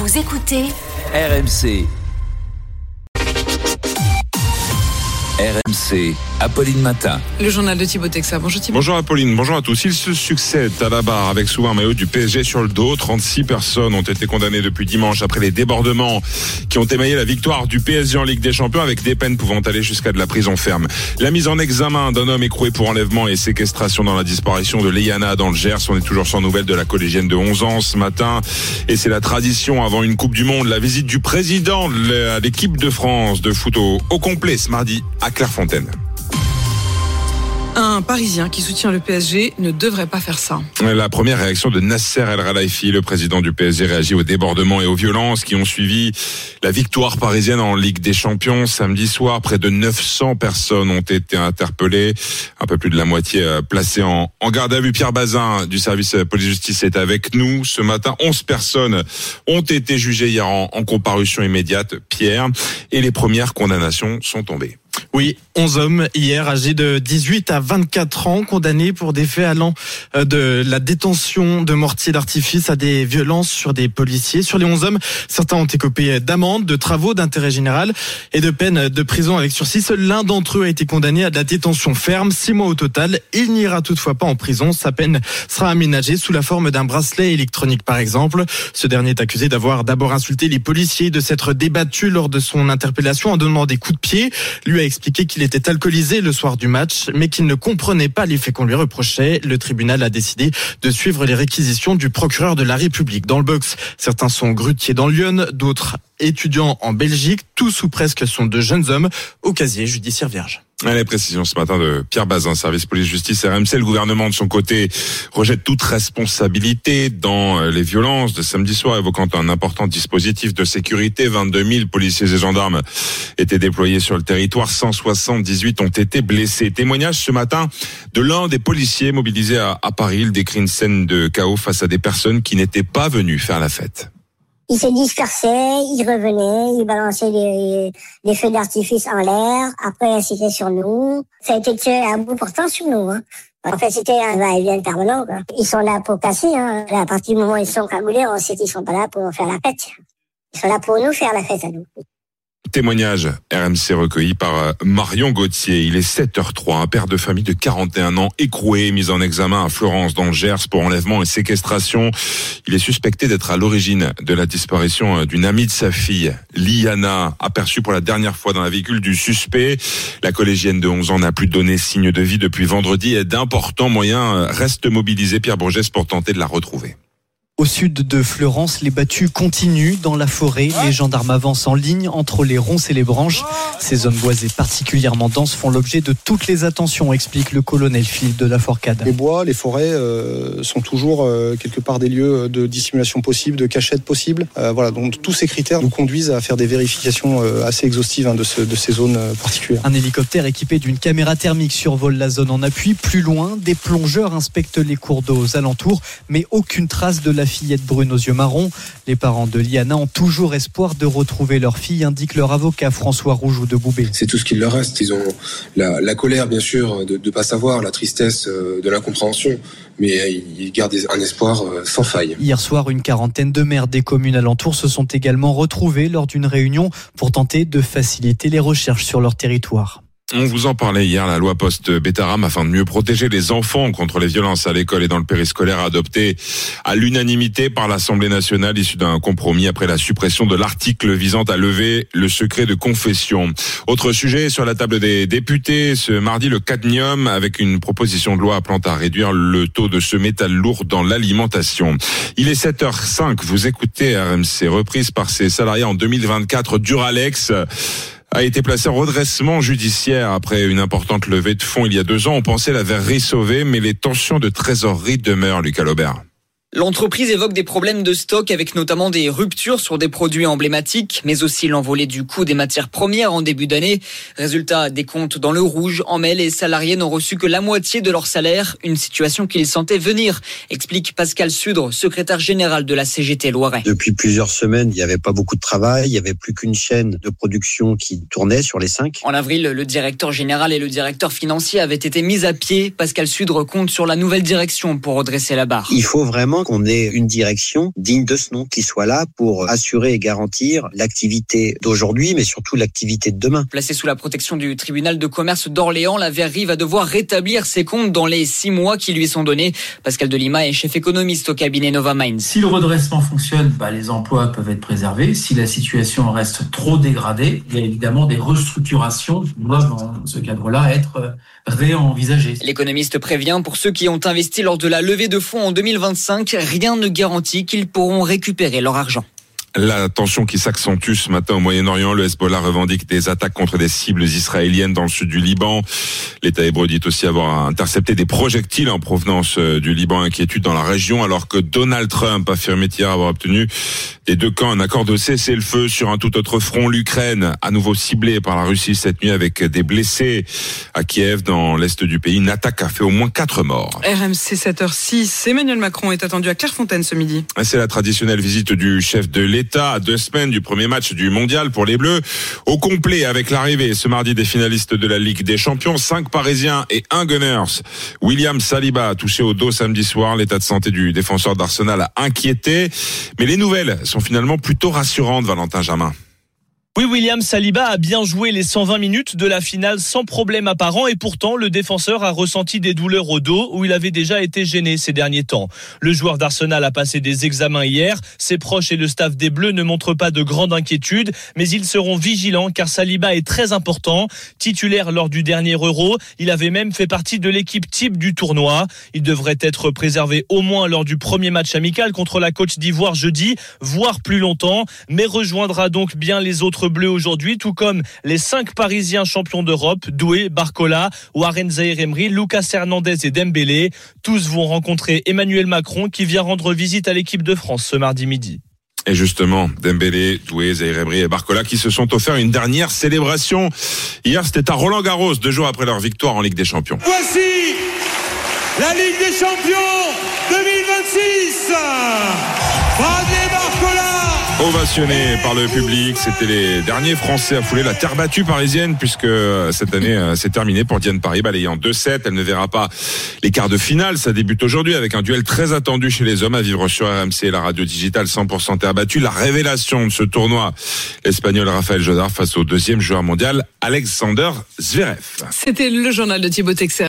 Vous écoutez RMC. RMC, Apolline Matin. Le journal de Thibaut Texa. Bonjour Thibaut. Bonjour Apolline, bonjour à tous. Ils se succèdent à la barre avec souvent un maillot du PSG sur le dos. 36 personnes ont été condamnées depuis dimanche après les débordements qui ont émaillé la victoire du PSG en Ligue des Champions, avec des peines pouvant aller jusqu'à de la prison ferme. La mise en examen d'un homme écroué pour enlèvement et séquestration dans la disparition de Liana dans le Gers. On est toujours sans nouvelles de la collégienne de 11 ans ce matin. Et c'est la tradition avant une Coupe du Monde. La visite du président de l'équipe de France de foot au complet ce mardi à Clairefontaine. Un Parisien qui soutient le PSG ne devrait pas faire ça. La première réaction de Nasser El Khelaifi, le président du PSG, réagit aux débordements et aux violences qui ont suivi la victoire parisienne en Ligue des Champions. Samedi soir, près de 900 personnes ont été interpellées, un peu plus de la moitié placées en garde à vue. Pierre Bazin du service police-justice est avec nous ce matin. 11 personnes ont été jugées hier en comparution immédiate, Pierre, et les premières condamnations sont tombées. Oui, 11 hommes hier âgés de 18 à 24 ans condamnés pour des faits allant de la détention de mortiers d'artifice à des violences sur des policiers. Sur les 11 hommes, certains ont écopé d'amendes, de travaux d'intérêt général et de peines de prison avec sursis. Seul l'un d'entre eux a été condamné à de la détention ferme, 6 mois au total. Il n'ira toutefois pas en prison. Sa peine sera aménagée sous la forme d'un bracelet électronique par exemple. Ce dernier est accusé d'avoir d'abord insulté les policiers, de s'être débattu lors de son interpellation en donnant des coups de pied. Lui a expliqué qu'il était alcoolisé le soir du match, mais qu'il ne comprenait pas les faits qu'on lui reprochait. Le tribunal a décidé de suivre les réquisitions du procureur de la République. Dans le box, certains sont grutiers dans Lyon, d'autres étudiants en Belgique. Tous ou presque sont de jeunes hommes au casier judiciaire vierge. Les précisions ce matin de Pierre Bazin, service police-justice RMC. Le gouvernement, de son côté, rejette toute responsabilité dans les violences de samedi soir, évoquant un important dispositif de sécurité. 22 000 policiers et gendarmes étaient déployés sur le territoire. 178 ont été blessés. Témoignage ce matin de l'un des policiers mobilisés à Paris. Il décrit une scène de chaos face à des personnes qui n'étaient pas venues faire la fête. Ils se dispersaient, ils revenaient, ils balançaient des feux d'artifice en l'air. Après, c'était sur nous. Ça a été tiré à bout portant sur nous. En fait, c'était un va-et-vient permanent. Ils sont là pour casser. À partir du moment où ils sont cagoulés, on sait qu'ils sont pas là pour faire la fête. Ils sont là pour nous faire la fête à nous. Témoignage RMC recueilli par Marion Gauthier. Il est 7h03. Un père de famille de 41 ans écroué, mis en examen à Florence dans le Gers pour enlèvement et séquestration. Il est suspecté d'être à l'origine de la disparition d'une amie de sa fille, Liana, aperçue pour la dernière fois dans la véhicule du suspect. La collégienne de 11 ans n'a plus donné signe de vie depuis vendredi et d'importants moyens restent mobilisés, Pierre Bourgès, pour tenter de la retrouver. Au sud de Fleurance, les battues continuent dans la forêt. Les gendarmes avancent en ligne entre les ronces et les branches. Ces zones boisées particulièrement denses font l'objet de toutes les attentions, explique le colonel Philippe de la Forcade. Les bois, les forêts sont toujours quelque part des lieux de dissimulation possible, de cachette possible. Donc tous ces critères nous conduisent à faire des vérifications assez exhaustives de ces zones particulières. Un hélicoptère équipé d'une caméra thermique survole la zone en appui. Plus loin, des plongeurs inspectent les cours d'eau aux alentours, mais aucune trace de la fillette brune aux yeux marrons. Les parents de Liana ont toujours espoir de retrouver leur fille, indique leur avocat François Rougeau de Boubé. C'est tout ce qu'il leur reste. Ils ont la colère, bien sûr, de ne pas savoir, la tristesse de l'incompréhension, mais ils gardent un espoir sans faille. Hier soir, une quarantaine de maires des communes alentours se sont également retrouvés lors d'une réunion pour tenter de faciliter les recherches sur leur territoire. On vous en parlait hier, la loi post-Bétaram, afin de mieux protéger les enfants contre les violences à l'école et dans le périscolaire, adoptée à l'unanimité par l'Assemblée nationale, issue d'un compromis après la suppression de l'article visant à lever le secret de confession. Autre sujet sur la table des députés, ce mardi, le cadmium, avec une proposition de loi appelant à réduire le taux de ce métal lourd dans l'alimentation. Il est 7h05, vous écoutez RMC, reprise par ses salariés en 2024, Duralex a été placé en redressement judiciaire après une importante levée de fonds il y a 2 ans. On pensait la verrerie sauvée, mais les tensions de trésorerie demeurent, Lucas Laubert. L'entreprise évoque des problèmes de stock avec notamment des ruptures sur des produits emblématiques, mais aussi l'envolée du coût des matières premières en début d'année. Résultat, des comptes dans le rouge. En mai, les salariés n'ont reçu que la moitié de leur salaire, une situation qu'ils sentaient venir, explique Pascal Sudre, secrétaire général de la CGT Loiret. Depuis plusieurs semaines, il n'y avait pas beaucoup de travail, il n'y avait plus qu'une chaîne de production qui tournait sur les 5. En avril, le directeur général et le directeur financier avaient été mis à pied. Pascal Sudre compte sur la nouvelle direction pour redresser la barre. Il faut vraiment important qu'on ait une direction digne de ce nom, qui soit là pour assurer et garantir l'activité d'aujourd'hui, mais surtout l'activité de demain. Placée sous la protection du tribunal de commerce d'Orléans, la verrerie va devoir rétablir ses comptes dans les 6 mois qui lui sont donnés. Pascal Delima est chef économiste au cabinet Nova Minds. Si le redressement fonctionne, les emplois peuvent être préservés. Si la situation reste trop dégradée, il y a évidemment des restructurations qui doivent, dans ce cadre-là, être réenvisagées. L'économiste prévient, pour ceux qui ont investi lors de la levée de fonds en 2025, rien ne garantit qu'ils pourront récupérer leur argent. La tension qui s'accentue ce matin au Moyen-Orient. Le Hezbollah revendique des attaques contre des cibles israéliennes dans le sud du Liban. L'État hébreu dit aussi avoir intercepté des projectiles en provenance du Liban. Inquiétude dans la région, alors que Donald Trump a affirmé hier avoir obtenu des deux camps un accord de cessez-le-feu sur un tout autre front. L'Ukraine, à nouveau ciblée par la Russie cette nuit avec des blessés à Kiev, dans l'est du pays. Une attaque a fait au moins 4 morts. RMC 7h06. Emmanuel Macron est attendu à Clairefontaine ce midi. C'est la traditionnelle visite du chef de l'État à 2 semaines du premier match du mondial pour les Bleus. Au complet, avec l'arrivée ce mardi des finalistes de la Ligue des Champions, 5 Parisiens et 1 Gunners. William Saliba, touché au dos samedi soir. L'état de santé du défenseur d'Arsenal a inquiété. Mais les nouvelles sont finalement plutôt rassurantes, Valentin Jamin. Oui, William Saliba a bien joué les 120 minutes de la finale sans problème apparent, et pourtant le défenseur a ressenti des douleurs au dos où il avait déjà été gêné ces derniers temps. Le joueur d'Arsenal a passé des examens hier. Ses proches et le staff des Bleus ne montrent pas de grande inquiétude, mais ils seront vigilants car Saliba est très important. Titulaire lors du dernier Euro, il avait même fait partie de l'équipe type du tournoi. Il devrait être préservé au moins lors du premier match amical contre la Côte d'Ivoire jeudi, voire plus longtemps, mais rejoindra donc bien les autres Bleus aujourd'hui, tout comme les 5 Parisiens champions d'Europe, Doué, Barcola, Warren Zaïre-Emery, Lucas Hernandez et Dembélé. Tous vont rencontrer Emmanuel Macron qui vient rendre visite à l'équipe de France ce mardi midi. Et justement, Dembélé, Doué, Zaïre-Emery et Barcola qui se sont offerts une dernière célébration. Hier, c'était à Roland-Garros, 2 jours après leur victoire en Ligue des Champions. Voici la Ligue des Champions 2026. Bradley Barcola. Ovationné par le public, c'était les derniers Français à fouler la terre battue parisienne, puisque cette année c'est terminé pour Diane Paris, balayant 2-7. Elle ne verra pas les quarts de finale. Ça débute aujourd'hui avec un duel très attendu chez les hommes à vivre sur RMC, la radio digitale 100% terre battue. La révélation de ce tournoi, l'Espagnol Rafael Jodar face au 2e joueur mondial Alexander Zverev. C'était le journal de Thibaut Texer.